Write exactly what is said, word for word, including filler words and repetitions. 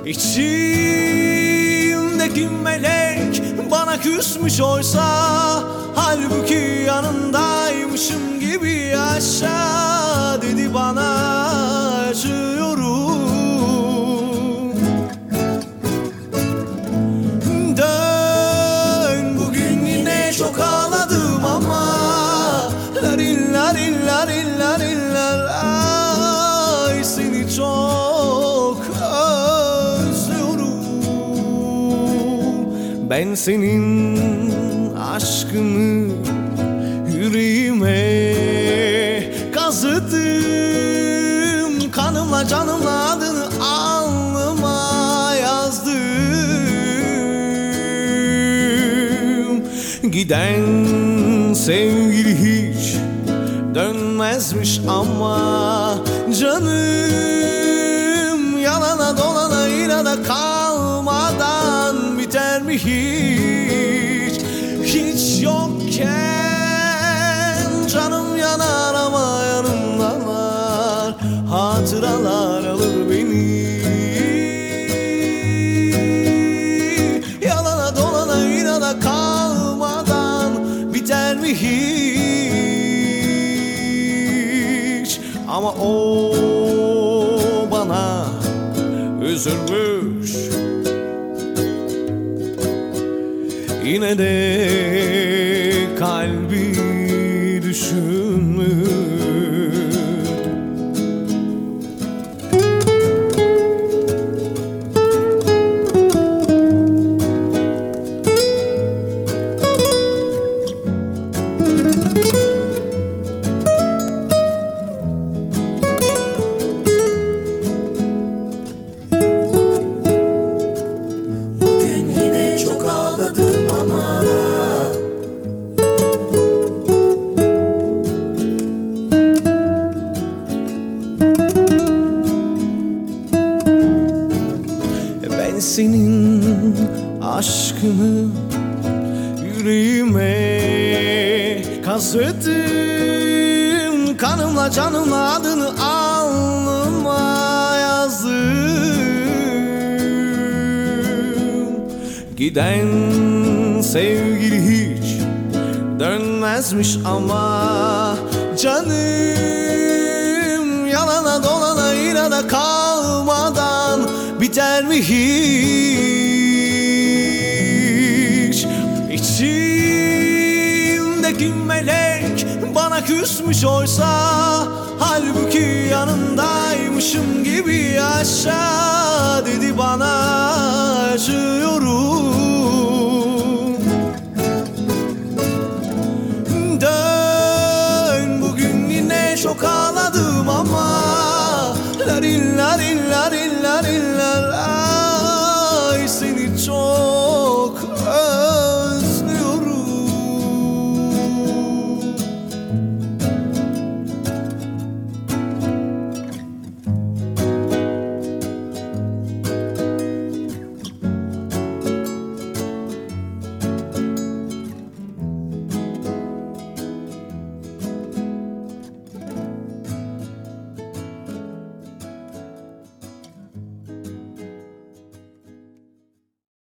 İçimdeki melek bana küsmüş oysa, halbuki yanındaymışım gibi yaşa dedi bana, acıyorum. Dön, bugün yine çok ağladım ama larin larin larin larin larin, ay seni çok özlüyorum. Ben senin aşkını yüreğime kazıdım, kanımla canımla adını alnıma yazdım. Giden sevgili hiç dönmezmiş ama canım, yalana dolana inada kalmadan biter mi hiç? Hiç yokken canım yanar ama yanımdalar, hatıralar alır beni. Yalana dolana inada kalmadan biter mi hiç? Ama o bana üzülmüş, yine de kalbi düşünmüş. Bugün yine çok ağladım ama Ben senin aşkını yüreğime kazıdım, kanımla canımla adını alnıma yazdım. Giden sevgili hiç dönmezmiş ama canım, yalana dolana inada kalmadan biter mi hiç? İçimdeki melek bana küsmüş oysa, halbuki yanındaymışım gibi yaşa dedi bana, acıyorum. Dön, bugün yine çok ağladım ama larin larin larin larin